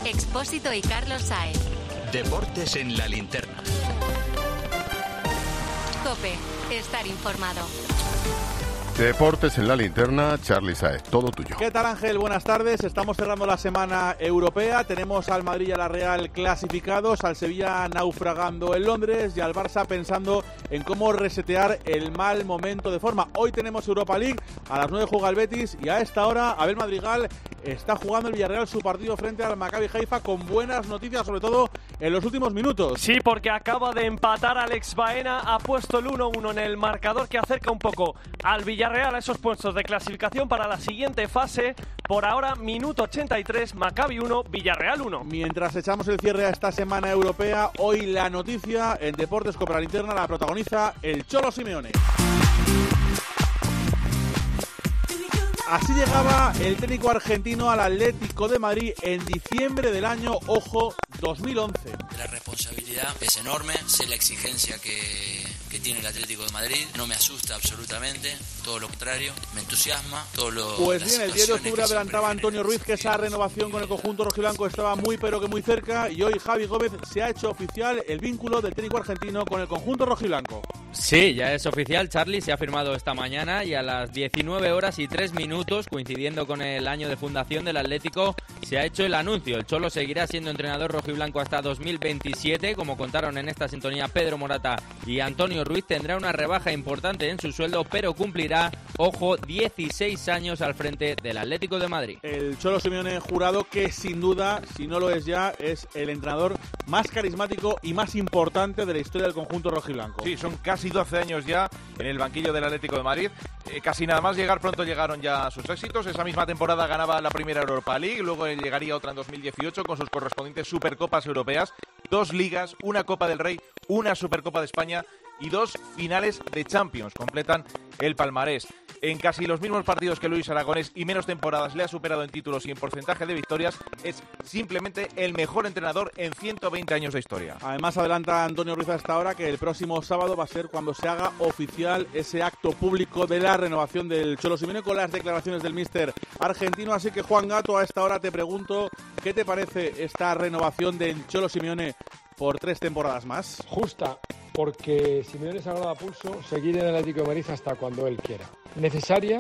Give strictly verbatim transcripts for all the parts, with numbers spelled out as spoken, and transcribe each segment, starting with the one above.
Expósito y Carlos Saez. Deportes en la linterna. COPE. Estar informado. Deportes en la linterna, Charly Saez, todo tuyo. ¿Qué tal, Ángel? Buenas tardes. Estamos cerrando la semana europea. Tenemos al Madrid y a la Real clasificados, al Sevilla naufragando en Londres y al Barça pensando en cómo resetear el mal momento de forma. Hoy tenemos Europa League, a las nueve juega el Betis y a esta hora Abel Madrigal está jugando el Villarreal su partido frente al Maccabi Haifa con buenas noticias, sobre todo en los últimos minutos. Sí, porque acaba de empatar Alex Baena, ha puesto el uno uno en el marcador que acerca un poco al Villarreal a esos puestos de clasificación para la siguiente fase. Por ahora, minuto ochenta y tres, Maccabi uno, Villarreal uno. Mientras echamos el cierre a esta semana europea, hoy la noticia en Deportes Copa Linterna la protagoniza el Cholo Simeone. Así llegaba el técnico argentino al Atlético de Madrid en diciembre del año, ojo, dos mil once. La responsabilidad es enorme, sé la exigencia que, que tiene el Atlético de Madrid, no me asusta absolutamente, todo lo contrario, me entusiasma. Todo lo, pues bien, el diez de octubre adelantaba Antonio Ruiz que esa renovación con el conjunto rojiblanco estaba muy pero que muy cerca y hoy Javi Gómez se ha hecho oficial el vínculo del técnico argentino con el conjunto rojiblanco. Sí, ya es oficial, Charly, se ha firmado esta mañana y a las diecinueve horas y tres minutos, coincidiendo con el año de fundación del Atlético, se ha hecho el anuncio. El Cholo seguirá siendo entrenador rojiblanco hasta dos mil veintisiete, como contaron en esta sintonía Pedro Morata y Antonio Ruiz. Tendrá una rebaja importante en su sueldo, pero cumplirá, ojo, dieciséis años al frente del Atlético de Madrid. El Cholo Simeone jurado que sin duda, si no lo es ya, es el entrenador más carismático y más importante de la historia del conjunto rojiblanco. Sí, son casi doce años ya en el banquillo del Atlético de Madrid. Eh, casi nada más llegar pronto llegaron ya sus éxitos. Esa misma temporada ganaba la primera Europa League, luego llegaría otra en dos mil dieciocho con sus correspondientes Supercopas Europeas, dos Ligas, una Copa del Rey, una Supercopa de España y dos finales de Champions. Completan el palmarés. En casi los mismos partidos que Luis Aragonés y menos temporadas le ha superado en títulos y en porcentaje de victorias. Es simplemente el mejor entrenador en ciento veinte años de historia. Además, adelanta Antonio Ruiz hasta ahora que el próximo sábado va a ser cuando se haga oficial ese acto público de la renovación del Cholo Simeone con las declaraciones del míster argentino. Así que, Juan Gato, a esta hora te pregunto, ¿qué te parece esta renovación del Cholo Simeone por tres temporadas más? Justa, porque Simeone se ha ganado a pulso seguir en el Atlético de Madrid hasta cuando él quiera. Necesaria,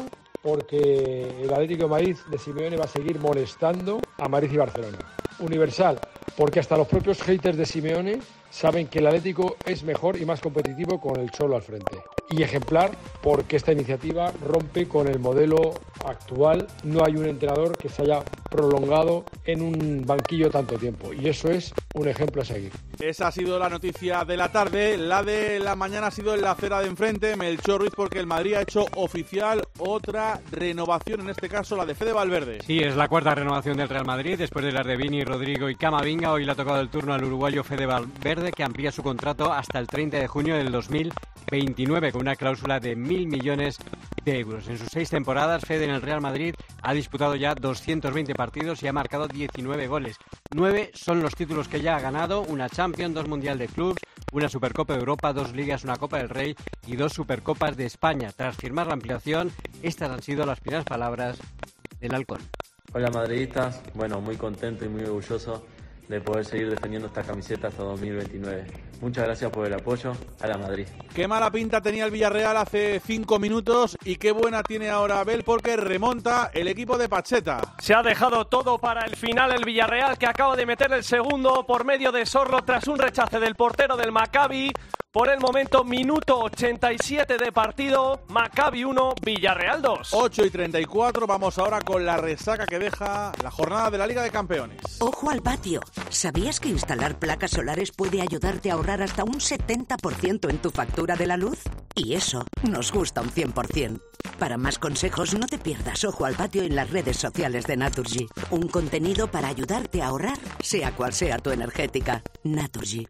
porque el Atlético de Madrid de Simeone va a seguir molestando a Madrid y Barcelona. Universal, porque hasta los propios haters de Simeone saben que el Atlético es mejor y más competitivo con el Cholo al frente. Y ejemplar, porque esta iniciativa rompe con el modelo actual. No hay un entrenador que se haya prolongado en un banquillo tanto tiempo. Y eso es un ejemplo a seguir. Esa ha sido la noticia de la tarde. La de la mañana ha sido en la acera de enfrente, Melchor Ruiz, porque el Madrid ha hecho oficial otra renovación, en este caso la de Fede Valverde. Sí, es la cuarta renovación del Real Madrid, después de las de Vini, Rodrigo y Camavinga. Hoy le ha tocado el turno al uruguayo Fede Valverde, que amplía su contrato hasta el treinta de junio del dos mil veintinueve, con una cláusula de mil millones de euros. En sus seis temporadas, Fede en el Real Madrid ha disputado ya doscientos veinte partidos y ha marcado diecinueve goles. nueve son los títulos que ya ha ganado: una Champions, dos Mundial de Clubs, una Supercopa de Europa, dos Ligas, una Copa del Rey y dos Supercopas de España. Tras firmar la ampliación, estas han sido las primeras palabras del halcón. Hola madridistas, bueno, muy contento y muy orgulloso de poder seguir defendiendo esta camiseta hasta dos mil veintinueve. Muchas gracias por el apoyo. A la Madrid. Qué mala pinta tenía el Villarreal hace cinco minutos y qué buena tiene ahora Abel, porque remonta el equipo de Pacheta. Se ha dejado todo para el final el Villarreal, que acaba de meter el segundo por medio de Sorlo tras un rechace del portero del Maccabi. Por el momento, minuto ochenta y siete de partido, Maccabi uno, Villarreal dos. ocho y treinta y cuatro, vamos ahora con la resaca que deja la jornada de la Liga de Campeones. Ojo al patio. ¿Sabías que instalar placas solares puede ayudarte a ahorrar hasta un setenta por ciento en tu factura de la luz? Y eso nos gusta un cien por ciento. Para más consejos, no te pierdas Ojo al patio en las redes sociales de Naturgy. Un contenido para ayudarte a ahorrar, sea cual sea tu energética. Naturgy.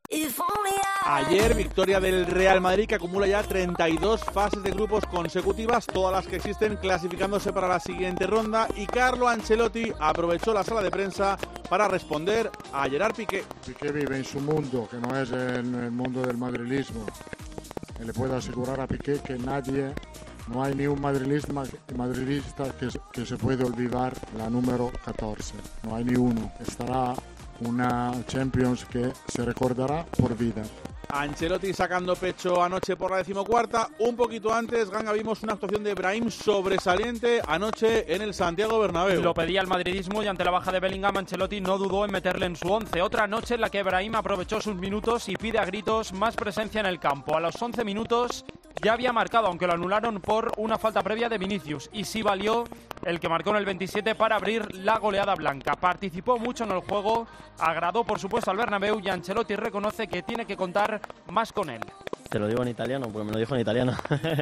Ayer, victoria del Real Madrid, que acumula ya treinta y dos fases de grupos consecutivas, todas las que existen, clasificándose para la siguiente ronda. Y Carlo Ancelotti aprovechó la sala de prensa para responder a Gerard Piqué. Piqué vive en su mundo, que no es en el mundo del madrilismo. Y le puedo asegurar a Piqué que nadie No hay ni un madridista, madridista que, que se puede olvidar la número catorce. No hay ni uno. Estará una Champions que se recordará por vida. Ancelotti sacando pecho anoche por la decimocuarta. Un poquito antes, Ganga, vimos una actuación de Brahim sobresaliente anoche en el Santiago Bernabéu. Lo pedía el madridismo y ante la baja de Bellingham, Ancelotti no dudó en meterle en su once. Otra noche en la que Brahim aprovechó sus minutos y pide a gritos más presencia en el campo. A los once minutos ya había marcado, aunque lo anularon por una falta previa de Vinicius. Y sí valió el que marcó en el veintisiete para abrir la goleada blanca. Participó mucho en el juego, agradó por supuesto al Bernabéu y Ancelotti reconoce que tiene que contar más con él. Te lo digo en italiano, porque me lo dijo en italiano.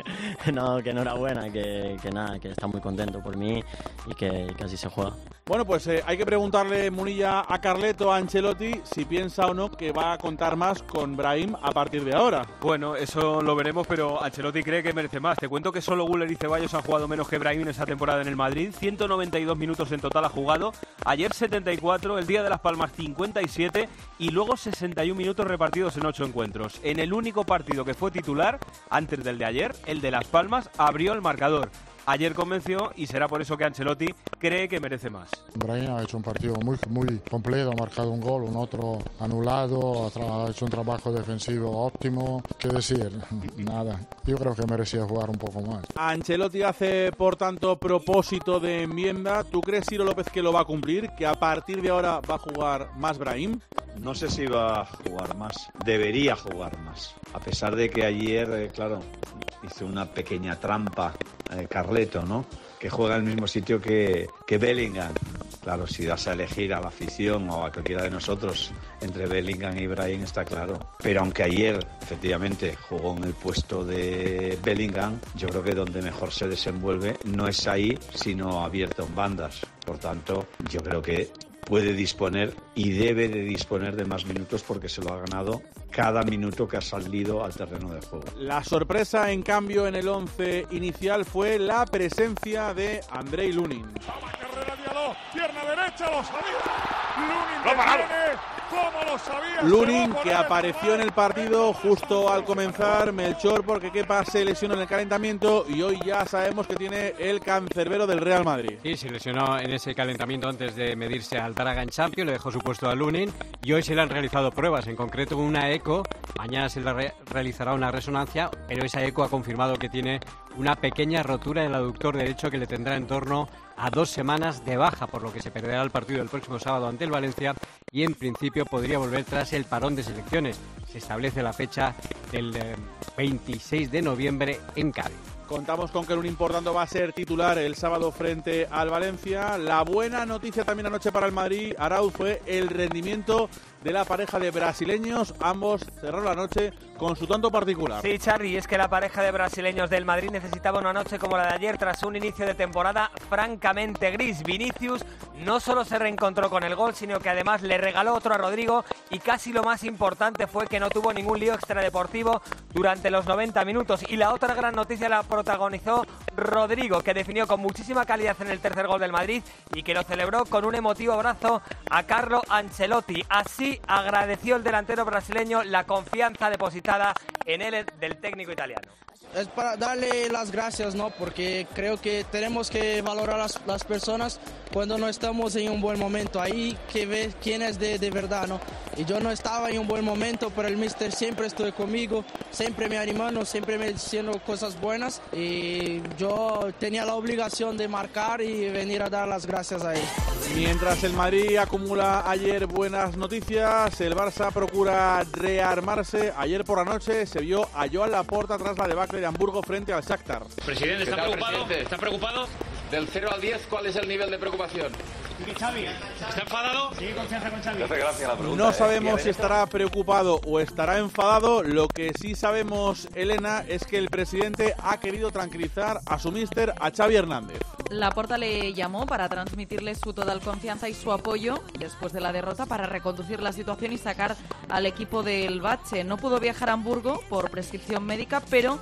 No, que enhorabuena, que, que nada, que está muy contento por mí y que, que así se juega. Bueno, pues eh, hay que preguntarle, Munilla, a Carleto, a Ancelotti, si piensa o no que va a contar más con Brahim a partir de ahora. Bueno, eso lo veremos, pero Ancelotti cree que merece más. Te cuento que solo Güler y Ceballos han jugado menos que Brahim en esa temporada en el Madrid. ciento noventa y dos minutos en total ha jugado. Ayer setenta y cuatro, el día de Las Palmas cincuenta y siete y luego sesenta y un minutos repartidos en ocho encuentros. En el único partido que fue titular, antes del de ayer, el de Las Palmas, abrió el marcador. Ayer convenció y será por eso que Ancelotti cree que merece más. Brahim ha hecho un partido muy, muy completo, ha marcado un gol, un otro anulado, ha hecho un trabajo defensivo óptimo. ¿Qué decir? Nada, yo creo que merecía jugar un poco más. Ancelotti hace, por tanto, propósito de enmienda. ¿Tú crees, Ciro López, que lo va a cumplir? ¿Que a partir de ahora va a jugar más Brahim? No sé si va a jugar más, debería jugar más. A pesar de que ayer, eh, claro, hizo una pequeña trampa eh, Carleto, ¿no? Que juega en el mismo sitio que, que Bellingham. Claro, si das a elegir a la afición o a cualquiera de nosotros entre Bellingham y Brahim está claro. Pero aunque ayer, efectivamente, jugó en el puesto de Bellingham, yo creo que donde mejor se desenvuelve no es ahí, sino abierto en bandas. Por tanto, yo creo que puede disponer y debe de disponer de más minutos porque se lo ha ganado cada minuto que ha salido al terreno de juego. La sorpresa, en cambio, en el once inicial fue la presencia de Andrei Lunin. Carrera Diallo, pierna derecha, lo sabía. Lunin detiene, ¿cómo lo sabía? Lunin, que apareció en el partido justo al comenzar, Melchor, porque Kepa se lesionó en el calentamiento y hoy ya sabemos que tiene el cancerbero del Real Madrid. Sí, se lesionó en ese calentamiento antes de medirse al Braga en Champions, le dejó su puesto a Lunin y hoy se le han realizado pruebas, en concreto una eco. Mañana se le re- realizará una resonancia, pero esa eco ha confirmado que tiene una pequeña rotura en el aductor derecho que le tendrá en torno a dos semanas de baja, por lo que se perderá el partido del próximo sábado ante el Valencia y en principio podría volver tras el parón de selecciones. Se establece la fecha del eh, veintiséis de noviembre en Cádiz. Contamos con que un importante va a ser titular el sábado frente al Valencia. La buena noticia también anoche para el Madrid, Arauz, fue el rendimiento de la pareja de brasileños. Ambos cerraron la noche con su tanto particular. Sí, Charly, es que la pareja de brasileños del Madrid necesitaba una noche como la de ayer tras un inicio de temporada francamente gris. Vinicius no solo se reencontró con el gol, sino que además le regaló otro a Rodrigo y casi lo más importante fue que no tuvo ningún lío extradeportivo durante los noventa minutos. Y la otra gran noticia la protagonizó Rodrigo, que definió con muchísima calidad en el tercer gol del Madrid y que lo celebró con un emotivo abrazo a Carlo Ancelotti. Así agradeció el delantero brasileño la confianza depositada en él del técnico italiano. Es para darle las gracias, ¿no? Porque creo que tenemos que valorar a las, las personas cuando no estamos en un buen momento. Ahí que ves quién es de, de verdad, ¿no? Y yo no estaba en un buen momento, pero el míster siempre estuvo conmigo, siempre me animando, siempre me diciendo cosas buenas. Y yo tenía la obligación de marcar y venir a dar las gracias a él. Mientras el Madrid acumula ayer buenas noticias, el Barça procura rearmarse. Ayer por la noche se vio a Joan Laporta tras la debacle de Hamburgo frente al Shakhtar. Presidente, ¿está preocupado? Presidente? ¿Está preocupado? Del cero al diez, ¿cuál es el nivel de preocupación? Xavi, ¿está enfadado? Sí, confianza con Xavi. Gracias la pregunta, no sabemos eh, si estará preocupado o estará enfadado. Lo que sí sabemos, Elena, es que el presidente ha querido tranquilizar a su míster, a Xavi Hernández. Laporta le llamó para transmitirle su total confianza y su apoyo después de la derrota para reconducir la situación y sacar al equipo del bache. No pudo viajar a Hamburgo por prescripción médica, pero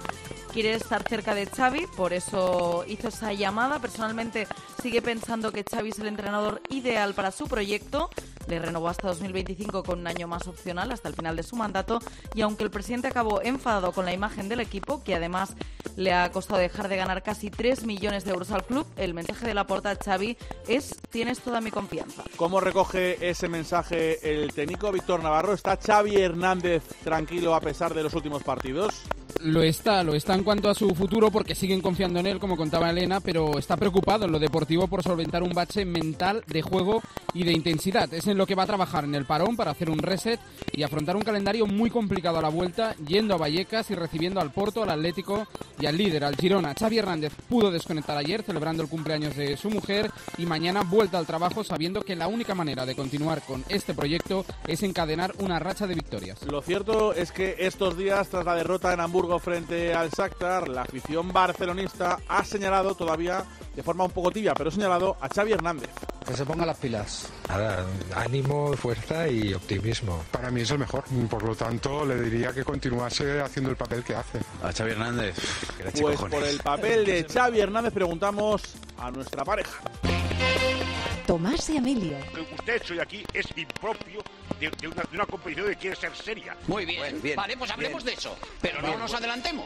quiere estar cerca de Xavi, por eso hizo esa llamada. Personalmente sigue pensando que Xavi es el entrenador ideal para su proyecto. Le renovó hasta dos mil veinticinco con un año más opcional hasta el final de su mandato, y aunque el presidente acabó enfadado con la imagen del equipo, que además le ha costado dejar de ganar casi tres millones de euros al club, el mensaje de Laporta a Xavi es: tienes toda mi confianza. ¿Cómo recoge ese mensaje el técnico Víctor Navarro? ¿Está Xavi Hernández tranquilo a pesar de los últimos partidos? Lo está, lo está en cuanto a su futuro, porque siguen confiando en él, como contaba Elena, pero está preocupado en lo deportivo por solventar un bache mental de juego y de intensidad. Es en lo que va a trabajar en el parón para hacer un reset y afrontar un calendario muy complicado a la vuelta, yendo a Vallecas y recibiendo al Porto, al Atlético y al líder, al Girona. Xavi Hernández pudo desconectar ayer celebrando el cumpleaños de su mujer y mañana vuelta al trabajo, sabiendo que la única manera de continuar con este proyecto es encadenar una racha de victorias. Lo cierto es que estos días, tras la derrota en Hamburgo frente al Shakhtar, la afición barcelonista ha señalado, todavía de forma un poco tibia, pero ha señalado a Xavi Hernández. Que se ponga las pilas. Nada, ánimo, fuerza y optimismo. Para mí es el mejor, por lo tanto le diría que continuase haciendo el papel que hace. A Xavi Hernández. Pues por el papel de Xavi Hernández preguntamos a nuestra pareja. Tomás y Emilio. Lo que usted hoy aquí es impropio de, de, una, de una competición que quiere ser seria. Muy bien, bueno, bien vale, pues hablemos bien de eso, pero bien, no nos adelantemos.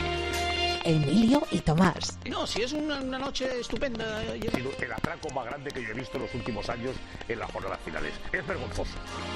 Emilio y Tomás. No, si es una, una noche estupenda. Ha sido el atraco más grande que yo he visto en los últimos años en las jornadas finales. Es vergonzoso.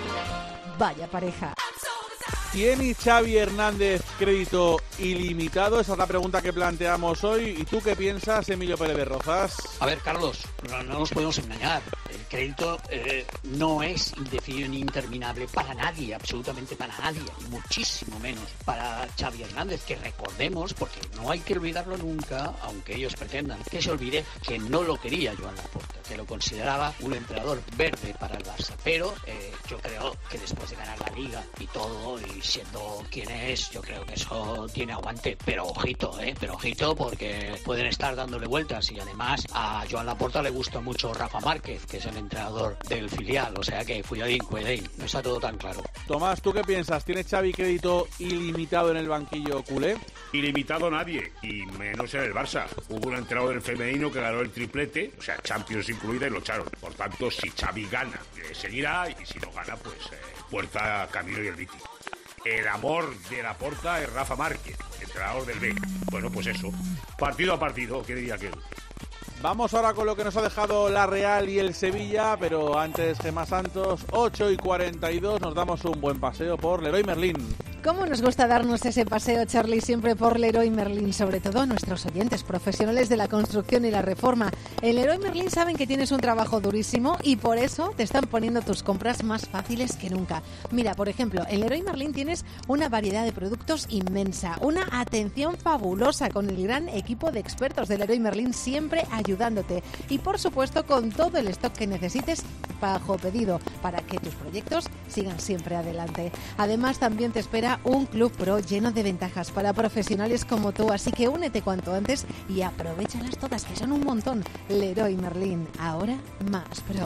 Vaya pareja. ¿Tiene Xavi Hernández crédito ilimitado? Esa es la pregunta que planteamos hoy. ¿Y tú qué piensas, Emilio Pérez de Rozas? A ver, Carlos, no, no nos podemos engañar. El crédito eh, no es indefinido ni interminable para nadie, absolutamente para nadie, y muchísimo menos para Xavi Hernández, que recordemos, porque no hay que olvidarlo nunca, aunque ellos pretendan que se olvide, que no lo quería Joan Laporta, que lo consideraba un entrenador verde para el Barça. Pero eh, yo creo que después de ganar la Liga y todo, y siendo quien es, yo creo que eso tiene aguante, pero ojito, eh, pero ojito, porque pueden estar dándole vueltas, y además a Joan Laporta le gusta mucho Rafa Márquez, que es el entrenador del filial, o sea que cuidadín, cuidadín, no está todo tan claro. Tomás, ¿tú qué piensas? ¿Tiene Xavi crédito ilimitado en el banquillo culé? Ilimitado nadie, y menos en el Barça. Hubo un entrenador del femenino que ganó el triplete, o sea, Champions incluida, y lo echaron. Por tanto, si Xavi gana, eh, seguirá, y si no gana, pues eh, puerta, camino y el Viti. El amor de Laporta es Rafa Márquez, entrenador del B. Bueno, pues eso, partido a partido, ¿qué diría aquel? Vamos ahora con lo que nos ha dejado la Real y el Sevilla, pero antes, Gemma Santos, ocho y cuarenta y dos, nos damos un buen paseo por Leroy Merlin. ¿Cómo nos gusta darnos ese paseo, Charlie, siempre por Leroy Merlin? Sobre todo a nuestros oyentes profesionales de la construcción y la reforma. En Leroy Merlin saben que tienes un trabajo durísimo y por eso te están poniendo tus compras más fáciles que nunca. Mira, por ejemplo, en Leroy Merlin tienes una variedad de productos inmensa, una atención fabulosa con el gran equipo de expertos de Leroy Merlin siempre ayudándote. Y por supuesto con todo el stock que necesites bajo pedido para que tus proyectos sigan siempre adelante. Además, también te espera un Club Pro lleno de ventajas para profesionales como tú, así que únete cuanto antes y aprovéchalas todas, que son un montón. Leroy Merlin, ahora más pro.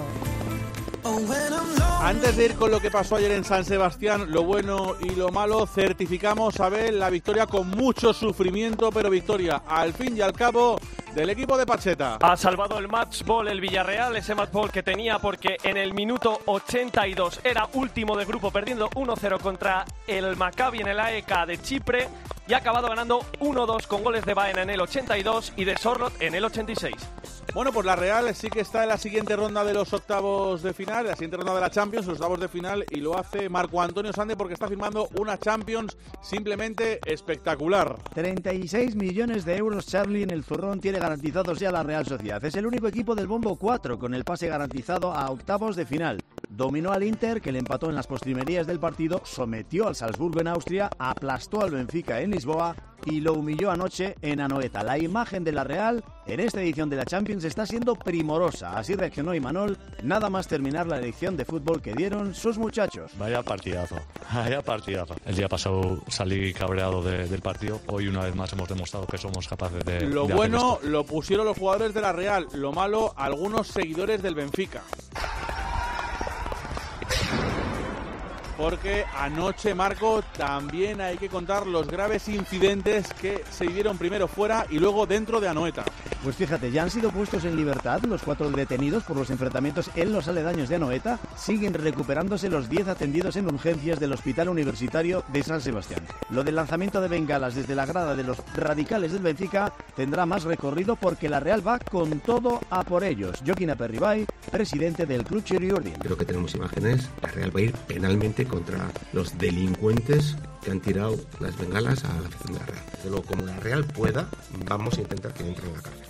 Antes de ir con lo que pasó ayer en San Sebastián, lo bueno y lo malo, certificamos, Abel, la victoria con mucho sufrimiento, pero victoria al fin y al cabo del equipo de Pacheta. Ha salvado el match ball el Villarreal, ese match ball que tenía, porque en el minuto ochenta y dos era último de grupo, perdiendo uno cero contra el Maccabi en el A E K de Chipre, y ha acabado ganando uno dos con goles de Baena en el ochenta y dos y de Sorlot en el ochenta y seis. Bueno, pues la Real sí que está en la siguiente ronda de los octavos de final, la siguiente ronda de la Champions, los octavos de final, y lo hace Marco Antonio Sande porque está firmando una Champions simplemente espectacular. treinta y seis millones de euros, Charlie, en el zurrón tiene garantizados ya la Real Sociedad. Es el único equipo del bombo cuatro con el pase garantizado a octavos de final. Dominó al Inter, que le empató en las postrimerías del partido, sometió al Salzburgo en Austria, aplastó al Benfica en Lisboa y lo humilló anoche en Anoeta. La imagen de la Real en esta edición de la Champions está siendo primorosa. Así reaccionó Imanol nada más terminar la lección de fútbol que dieron sus muchachos. Vaya partidazo, vaya partidazo. El día pasado salí cabreado de, del partido. Hoy una vez más hemos demostrado que somos capaces de Lo de bueno hacer esto. lo pusieron los jugadores de la Real, lo malo algunos seguidores del Benfica. porque anoche, Marco, también hay que contar los graves incidentes que se dieron primero fuera y luego dentro de Anoeta. Pues fíjate, ya han sido puestos en libertad los cuatro detenidos por los enfrentamientos en los aledaños de Anoeta. Siguen recuperándose los diez atendidos en urgencias del Hospital Universitario de San Sebastián. Lo del lanzamiento de bengalas desde la grada de los radicales del Benfica tendrá más recorrido porque la Real va con todo a por ellos. Joaquín Aperribay, presidente del Club Chiriurdin. Creo que tenemos imágenes. La Real va a ir penalmente contra los delincuentes que han tirado las bengalas a la afición de la Real. Desde luego, como la Real pueda, vamos a intentar que entre en la cárcel.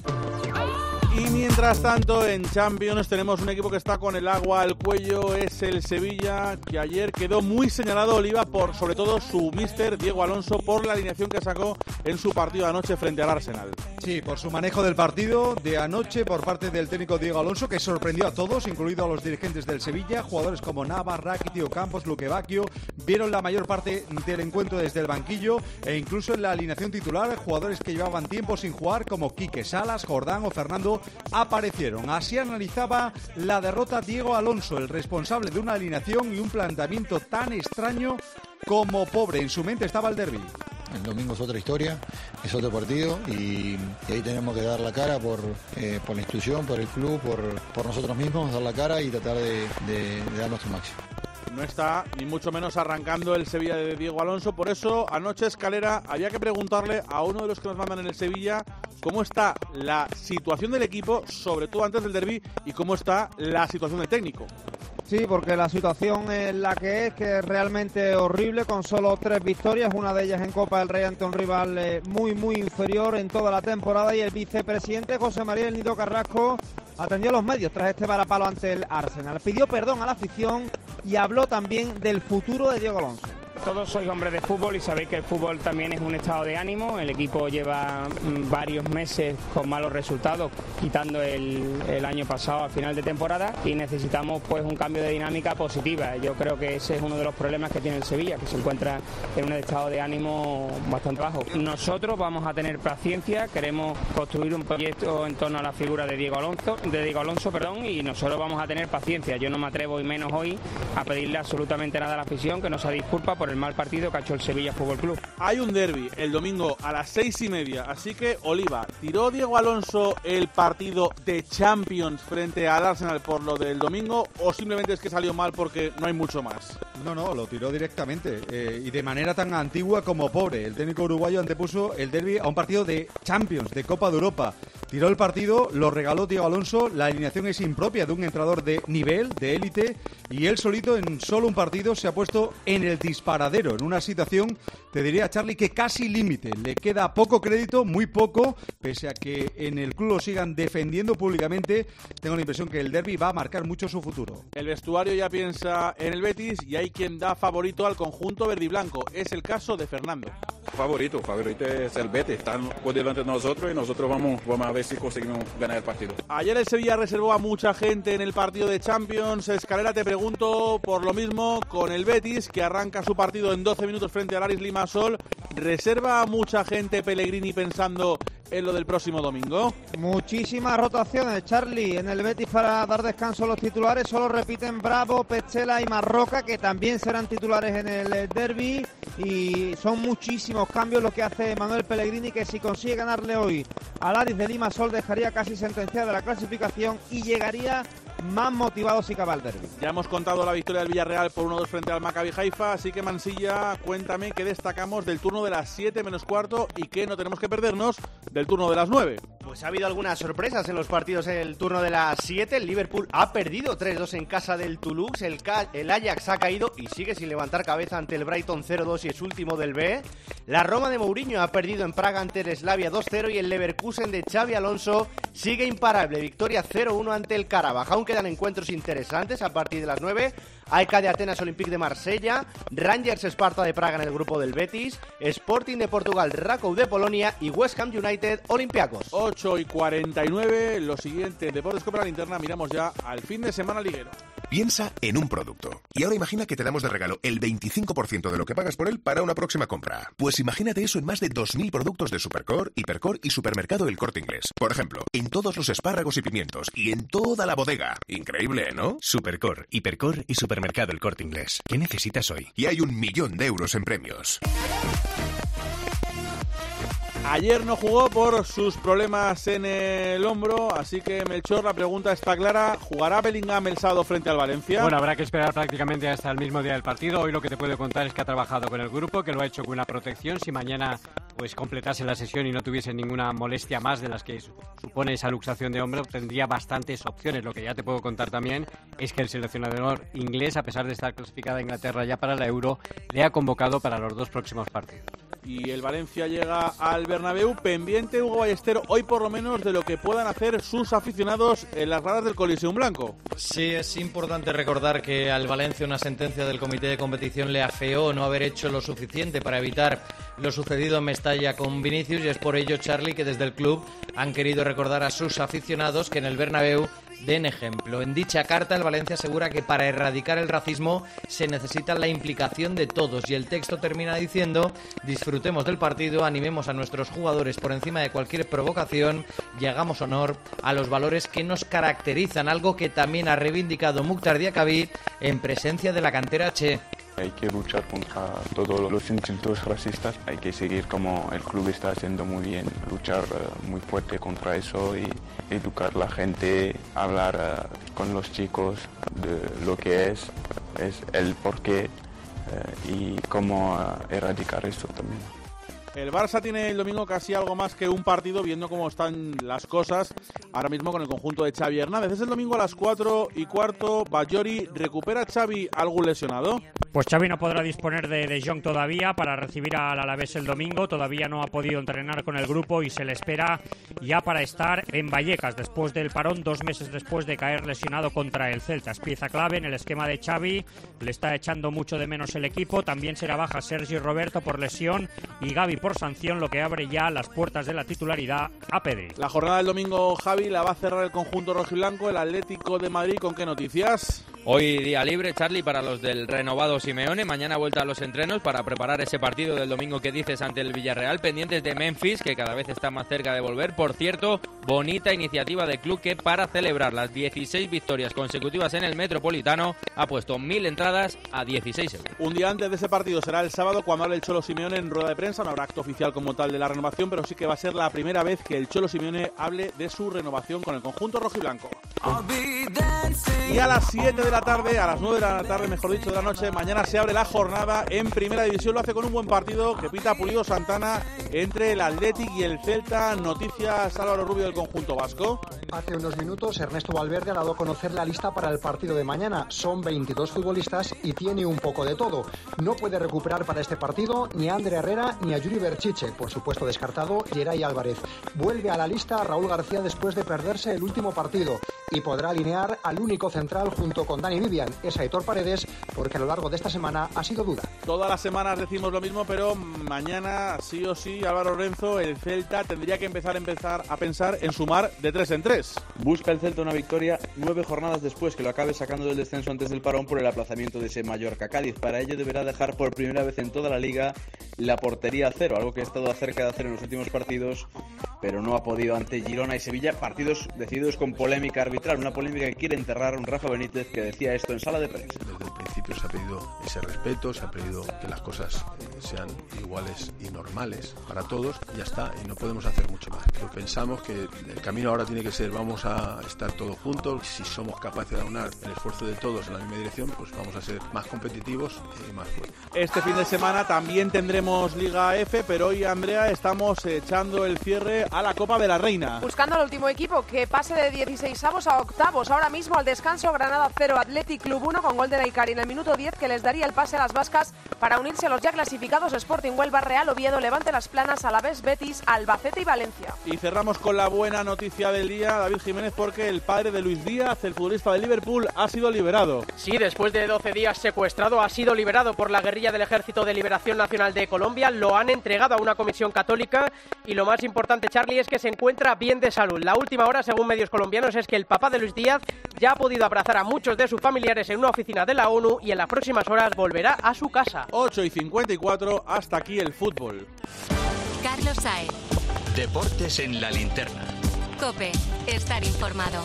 Y mientras tanto, en Champions tenemos un equipo que está con el agua al cuello, es el Sevilla, que ayer quedó muy señalado, Oliva, por sobre todo su míster Diego Alonso, por la alineación que sacó en su partido de anoche frente al Arsenal. Sí, por su manejo del partido de anoche por parte del técnico Diego Alonso, que sorprendió a todos, incluido a los dirigentes del Sevilla. Jugadores como Navas, Rakitic, Ocampos, Luque Bacchio vieron la mayor parte del encuentro desde el banquillo e incluso en la alineación titular, jugadores que llevaban tiempo sin jugar como Quique Salas, Jordán o Fernando aparecieron. Así analizaba la derrota Diego Alonso, el responsable de una alineación y un planteamiento tan extraño como pobre. En su mente estaba el derbi. El domingo es otra historia, es otro partido y, y ahí tenemos que dar la cara por, eh, por la institución, por el club, por, por nosotros mismos, dar la cara y tratar de, de, de dar nuestro máximo. No está ni mucho menos arrancando el Sevilla de Diego Alonso, por eso anoche, Escalera, había que preguntarle a uno de los que nos mandan en el Sevilla cómo está la situación del equipo, sobre todo antes del derbi, y cómo está la situación del técnico. Sí, porque la situación es la que es, que es realmente horrible, con solo tres victorias, una de ellas en Copa del Rey ante un rival eh, muy, muy inferior en toda la temporada, y el vicepresidente José María El Nido Carrasco atendió a los medios tras este varapalo ante el Arsenal. Pidió perdón a la afición y habló también del futuro de Diego Alonso. Todos sois hombres de fútbol y sabéis que el fútbol también es un estado de ánimo. El equipo lleva mm, varios meses con malos resultados, quitando el, el año pasado a final de temporada, y necesitamos pues un cambio de dinámica positiva. Yo creo que ese es uno de los problemas que tiene el Sevilla, que se encuentra en un estado de ánimo bastante bajo. Nosotros vamos a tener paciencia, queremos construir un proyecto en torno a la figura de Diego Alonso, de Diego Alonso, perdón, y nosotros vamos a tener paciencia. Yo no me atrevo, y menos hoy, a pedirle absolutamente nada a la afición, que nos se disculpa por el mal partido que ha hecho el Sevilla Fútbol Club. Hay un derbi el domingo a las seis y media, así que, Oliva, ¿tiró Diego Alonso el partido de Champions frente al Arsenal por lo del domingo, o simplemente es que salió mal porque no hay mucho más? No, no, lo tiró directamente eh, y de manera tan antigua como pobre. El técnico uruguayo antepuso el derbi a un partido de Champions, de Copa de Europa. Tiró el partido, lo regaló Diego Alonso. La alineación es impropia de un entrenador de nivel, de élite, y él solito en solo un partido se ha puesto en el disparadero, en una situación, te diría, Charlie, que casi límite. Le queda poco crédito, muy poco, pese a que en el club lo sigan defendiendo públicamente. Tengo la impresión que el derbi va a marcar mucho su futuro. El vestuario ya piensa en el Betis y hay quien da favorito al conjunto verde y blanco. Es el caso de Fernando. Favorito, favorito es el Betis. Están por delante de nosotros y nosotros vamos, vamos a ver si conseguimos ganar el partido. Ayer el Sevilla reservó a mucha gente en el partido de Champions. Escalera, te pregunto por lo mismo con el Betis, que arranca su partido en doce minutos frente al Aris Limassol. ¿Reserva a mucha gente Pellegrini pensando en lo del próximo domingo? Muchísimas rotaciones, Charlie, en el Betis para dar descanso a los titulares. Solo repiten Bravo, Petzela y Marroca, que también serán titulares en el derbi, y son muchísimos cambios lo que hace Manuel Pellegrini, que si consigue ganarle hoy al Aris de Limassol dejaría casi sentenciada la clasificación y llegaría más motivado si acaba el derbi. Ya hemos contado la victoria del Villarreal por uno dos frente al Maccabi Haifa, así que, Mansilla, cuéntame qué destacamos del turno de las siete menos cuarto y qué no tenemos que perdernos del turno de las nueve. Pues ha habido algunas sorpresas en los partidos en el turno de las siete. El Liverpool ha perdido tres dos en casa del Toulouse, el, el Ajax ha caído y sigue sin levantar cabeza ante el Brighton cero dos y es último del B. La Roma de Mourinho ha perdido en Praga ante el Slavia dos cero y el Leverkusen de Xabi Alonso sigue imparable, victoria cero uno ante el Karabaj. Aún quedan encuentros interesantes a partir de las nueve. A E K de Atenas, Olympique de Marsella, Rangers Esparta de Praga en el grupo del Betis, Sporting de Portugal, Rakow de Polonia y West Ham United, Olympiacos. ocho y cuarenta y nueve, lo siguiente, Deportes Copa la Linterna, miramos ya al fin de semana liguero. Piensa en un producto. Y ahora imagina que te damos de regalo el veinticinco por ciento de lo que pagas por él para una próxima compra. Pues imagínate eso en más de dos mil productos de Supercore, Hipercore y Supermercado El Corte Inglés. Por ejemplo, en todos los espárragos y pimientos y en toda la bodega. Increíble, ¿no? Supercore, Hipercore y Supermercado El Corte Inglés. ¿Qué necesitas hoy? Y hay un millón de euros en premios. Ayer no jugó por sus problemas en el hombro, así que Melchor, la pregunta está clara. ¿Jugará Bellingham el sábado frente al Valencia? Bueno, habrá que esperar prácticamente hasta el mismo día del partido. Hoy lo que te puedo contar es que ha trabajado con el grupo, que lo ha hecho con una protección. Si mañana pues completase la sesión y no tuviese ninguna molestia más de las que supone esa luxación de hombro, tendría bastantes opciones. Lo que ya te puedo contar también es que el seleccionador inglés, a pesar de estar clasificada a Inglaterra ya para la Euro, le ha convocado para los dos próximos partidos. Y el Valencia llega al Bernabéu pendiente, Hugo Ballester, hoy por lo menos de lo que puedan hacer sus aficionados en las gradas del Coliseum Blanco. Sí, es importante recordar que al Valencia una sentencia del comité de competición le afeó no haber hecho lo suficiente para evitar lo sucedido en Mestalla con Vinicius, y es por ello, Charly, que desde el club han querido recordar a sus aficionados que en el Bernabéu den ejemplo. En dicha carta, el Valencia asegura que para erradicar el racismo se necesita la implicación de todos, y el texto termina diciendo: disfrutemos del partido, animemos a nuestros jugadores por encima de cualquier provocación y hagamos honor a los valores que nos caracterizan, algo que también ha reivindicado Mukhtar Diakhaby en presencia de la cantera Che. Hay que luchar contra todos los instintos racistas, hay que seguir como el club está haciendo muy bien, luchar uh, muy fuerte contra eso y educar a la gente, hablar uh, con los chicos de lo que es, es el porqué uh, y cómo uh, erradicar eso también. El Barça tiene el domingo casi algo más que un partido, viendo cómo están las cosas ahora mismo con el conjunto de Xavi Hernández. Es el domingo a las cuatro y cuarto. Bajori, ¿recupera Xavi algún lesionado? Pues Xavi no podrá disponer de De Jong todavía para recibir al Alavés el domingo. Todavía no ha podido entrenar con el grupo y se le espera ya para estar en Vallecas después del parón, dos meses después de caer lesionado contra el Celta. Es pieza clave en el esquema de Xavi, le está echando mucho de menos el equipo. También será baja Sergi Roberto por lesión y Gavi por sanción, lo que abre ya las puertas de la titularidad a Pedri. La jornada del domingo, Javi, la va a cerrar el conjunto rojiblanco, el Atlético de Madrid. ¿Con qué noticias? Hoy día libre, Charly, para los del renovado Simeone. Mañana vuelta a los entrenos para preparar ese partido del domingo que dices ante el Villarreal. Pendientes de Memphis, que cada vez está más cerca de volver. Por cierto, bonita iniciativa del club que para celebrar las dieciséis victorias consecutivas en el Metropolitano ha puesto mil entradas a dieciséis euros. Un día antes de ese partido será el sábado cuando hable el Cholo Simeone en rueda de prensa. No habrá acto oficial como tal de la renovación, pero sí que va a ser la primera vez que el Cholo Simeone hable de su renovación con el conjunto rojiblanco. Y a las siete de la tarde, a las nueve de la tarde, mejor dicho, de la noche, mañana se abre la jornada en Primera División. Lo hace con un buen partido que pita Pulido Santana entre el Athletic y el Celta. Noticias, Álvaro Rubio, del conjunto vasco. Hace unos minutos Ernesto Valverde ha dado a conocer la lista para el partido de mañana. Son veintidós futbolistas y tiene un poco de todo. No puede recuperar para este partido ni a Ander Herrera ni a Yuri Berchiche. Por supuesto descartado Geray Álvarez. Vuelve a la lista Raúl García después de perderse el último partido y podrá alinear al único central junto con Dani Vivian. Es Aitor Paredes, porque a lo largo de esta semana ha sido duda. Todas las semanas decimos lo mismo, pero mañana sí o sí, Álvaro Renzo, el Celta tendría que empezar a empezar a pensar en sumar de tres en tres. Busca el Celta una victoria nueve jornadas después, que lo acabe sacando del descenso antes del parón por el aplazamiento de ese Mallorca-Cádiz. Para ello deberá dejar por primera vez en toda la liga la portería a cero, algo que ha estado cerca de hacer en los últimos partidos, pero no ha podido ante Girona y Sevilla, partidos decididos con polémica arbitral, una polémica que quiere enterrar un Rafa Benítez, que decía esto en sala de prensa. Desde el principio se ha pedido ese respeto, se ha pedido que las cosas sean iguales y normales para todos, y ya está, y no podemos hacer mucho más. Pero pensamos que el camino ahora tiene que ser, vamos a estar todos juntos, si somos capaces de aunar el esfuerzo de todos en la misma dirección, pues vamos a ser más competitivos y más fuertes. Este fin de semana también tendremos Liga F, pero hoy, Andrea, estamos echando el cierre a la Copa de la Reina. Buscando al último equipo que pase de dieciseisavos a octavos. Ahora mismo al descanso, Granada cero, Athletic Club uno con gol de Naikari en el minuto diez, que les daría el pase a las vascas Para unirse a los ya clasificados Sporting Huelva, Real Oviedo, Levante Las Planas, Alavés, Betis, Albacete y Valencia. Y cerramos con la buena noticia del día, David Jiménez, porque el padre de Luis Díaz, el futbolista de Liverpool, ha sido liberado. Sí, después de doce días secuestrado, ha sido liberado por la guerrilla del Ejército de Liberación Nacional de Colombia. Lo han entregado a una comisión católica y lo más importante, Charlie, es que se encuentra bien de salud. La última hora, según medios colombianos, es que el papá de Luis Díaz ya ha podido abrazar a muchos de sus familiares en una oficina de la ONU y en las próximas horas volverá a su casa. ocho y cincuenta y cuatro, hasta aquí el fútbol. Carlos Saez. Deportes en la linterna. COPE. Estar informado.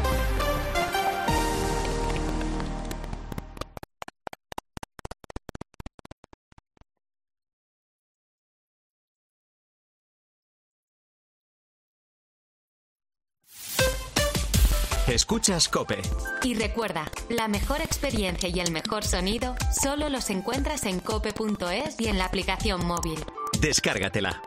Escuchas COPE. Y recuerda, la mejor experiencia y el mejor sonido solo los encuentras en cope punto es y en la aplicación móvil. Descárgatela.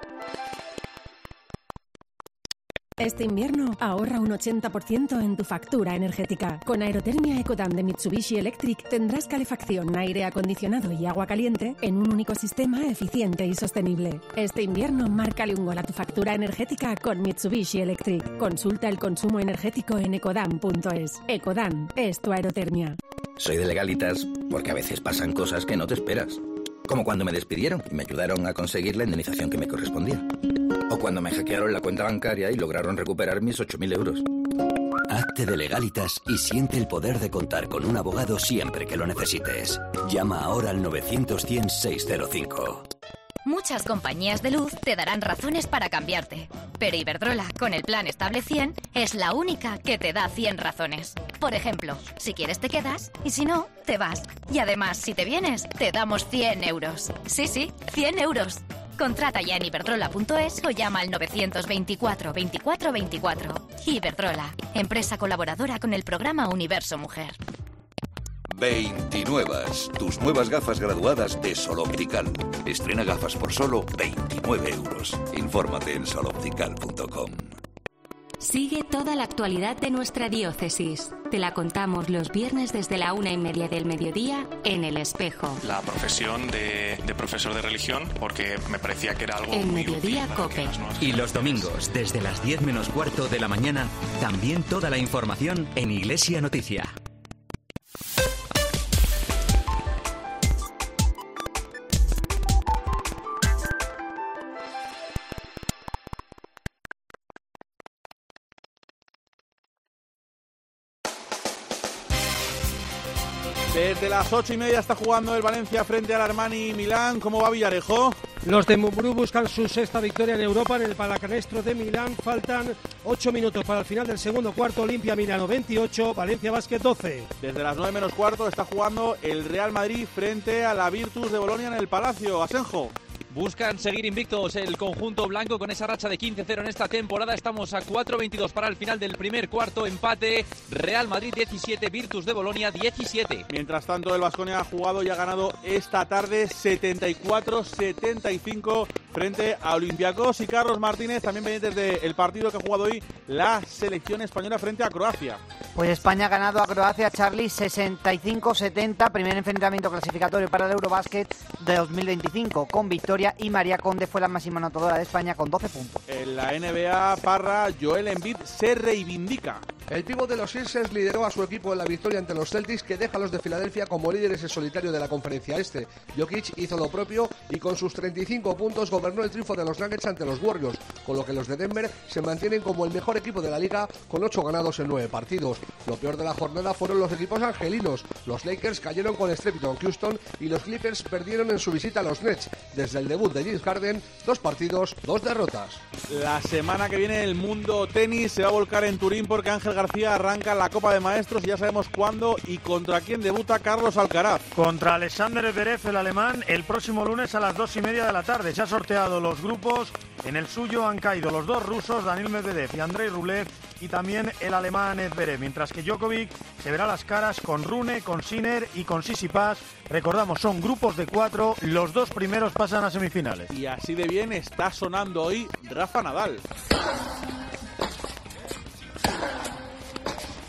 Este invierno ahorra un ochenta por ciento en tu factura energética. Con Aerotermia Ecodan de Mitsubishi Electric tendrás calefacción, aire acondicionado y agua caliente en un único sistema eficiente y sostenible. Este invierno márcale un gol a tu factura energética con Mitsubishi Electric. Consulta el consumo energético en ecodan punto es. Ecodan es tu aerotermia. Soy de Legalitas porque a veces pasan cosas que no te esperas. Como cuando me despidieron y me ayudaron a conseguir la indemnización que me correspondía. O cuando me hackearon la cuenta bancaria y lograron recuperar mis ocho mil euros. Hazte de Legalitas y siente el poder de contar con un abogado siempre que lo necesites. Llama ahora al novecientos cien seiscientos cinco. Muchas compañías de luz te darán razones para cambiarte, pero Iberdrola, con el plan Estable cien, es la única que te da cien razones. Por ejemplo, si quieres te quedas y si no, te vas. Y además, si te vienes, te damos cien euros. Sí, sí, cien euros. Contrata ya en iberdrola punto es o llama al novecientos veinticuatro veinticuatro veinticuatro. Iberdrola, empresa colaboradora con el programa Universo Mujer. veintinuevas, tus nuevas gafas graduadas de Sol Optical. Estrena gafas por solo veintinueve euros. Infórmate en sol optical punto com. Sigue toda la actualidad de nuestra diócesis. Te la contamos los viernes desde la una y media del mediodía en El Espejo. La profesión de, de profesor de religión, porque me parecía que era algo en muy Mediodía útil COPE. Y los domingos, desde las diez menos cuarto de la mañana, también toda la información en Iglesia Noticia. Desde las ocho y media está jugando el Valencia frente al Armani Milán. ¿Cómo va Villarejo? Los de Mumbrú buscan su sexta victoria en Europa en el Palacranestro de Milán. Faltan ocho minutos para el final del segundo cuarto. Olimpia Milano veintiocho, Valencia Basket doce. Desde las nueve menos cuarto está jugando el Real Madrid frente a la Virtus de Bolonia en el Palacio. Asenjo. Buscan seguir invictos el conjunto blanco con esa racha de quince cero en esta temporada. Estamos a cuatro veintidós para el final del primer cuarto. Empate, Real Madrid diecisiete, Virtus de Bolonia diecisiete. Mientras tanto, el Baskonia ha jugado y ha ganado esta tarde setenta y cuatro setenta y cinco frente a Olympiacos. Y Carlos Martínez, también pendientes del partido que ha jugado hoy la selección española frente a Croacia. Pues España ha ganado a Croacia, Charlie, sesenta y cinco setenta. Primer enfrentamiento clasificatorio para el Eurobasket de dos mil veinticinco con victoria. Y María Conde fue la máxima anotadora de España con doce puntos. En la N B A, Parra, Joel Embiid se reivindica. El pívot de los Sixers lideró a su equipo en la victoria ante los Celtics, que deja a los de Filadelfia como líderes en solitario de la conferencia este. Jokic hizo lo propio y con sus treinta y cinco puntos gobernó el triunfo de los Nuggets ante los Warriors, con lo que los de Denver se mantienen como el mejor equipo de la liga con ocho ganados en nueve partidos. Lo peor de la jornada fueron los equipos angelinos. Los Lakers cayeron con estrépito en Houston y los Clippers perdieron en su visita a los Nets. Desde el debut de James Harden, dos partidos, dos derrotas. La semana que viene el mundo tenis se va a volcar en Turín porque Ángel García arranca la Copa de Maestros y ya sabemos cuándo y contra quién debuta Carlos Alcaraz. Contra Alexander Zverev, el alemán, el próximo lunes a las dos y media de la tarde. Se han sorteado los grupos. En el suyo han caído los dos rusos, Daniil Medvedev y Andrei Rublev, y también el alemán Zverev, mientras que Djokovic se verá las caras con Rune, con Sinner y con Tsitsipas. Recordamos, son grupos de cuatro, los dos primeros pasan a semifinales. Y así de bien está sonando hoy Rafa Nadal.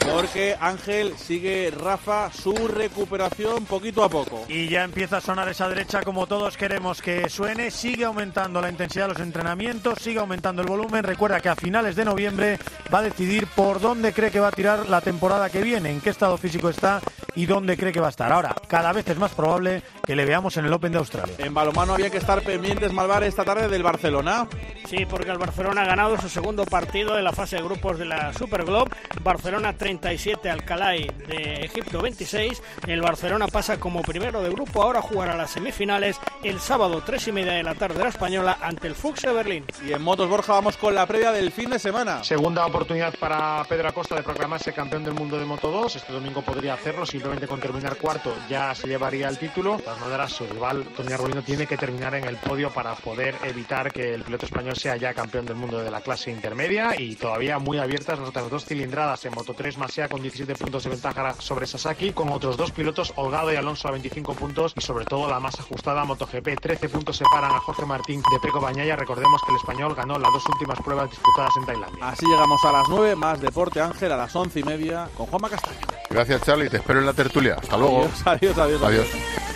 porque Ángel sigue, Rafa, su recuperación poquito a poco. Y ya empieza a sonar esa derecha como todos queremos que suene. Sigue aumentando la intensidad de los entrenamientos, sigue aumentando el volumen. Recuerda que a finales de noviembre va a decidir por dónde cree que va a tirar la temporada que viene, en qué estado físico está y dónde cree que va a estar. Ahora, cada vez es más probable que le veamos en el Open de Australia. En balonmano había que estar pendientes, Malvar, esta tarde del Barcelona. Sí, porque el Barcelona ha ganado su segundo partido de la fase de grupos de la Super Globe. Barcelona treinta y siete, Alcalá de Egipto veintiséis. El Barcelona pasa como primero de grupo. Ahora jugará las semifinales el sábado tres y media de la tarde de la Española ante el Fuchs de Berlín. Y en motos, Borja, vamos con la previa del fin de semana. Segunda oportunidad para Pedro Acosta de proclamarse campeón del mundo de Moto dos. Este domingo podría hacerlo, simplemente con terminar cuarto ya se llevaría el título. De todas maneras, su rival Toni Arbolino tiene que terminar en el podio para poder evitar que el piloto español sea ya campeón del mundo de la clase intermedia. Y todavía muy abiertas las otras dos cilindradas en Moto tres, Masea con diecisiete puntos de ventaja sobre Sasaki, con otros dos pilotos, Holgado y Alonso a veinticinco puntos, y sobre todo la más ajustada MotoGP, trece puntos separan a Jorge Martín de Pecco Bagnaia. Recordemos que el español ganó las dos últimas pruebas disputadas en Tailandia. Así llegamos a las nueve, más deporte, Ángel, a las once y media con Juanma Castaño. Gracias, Charlie, te espero en la tertulia. Hasta luego. Adiós, adiós, adiós. Adiós.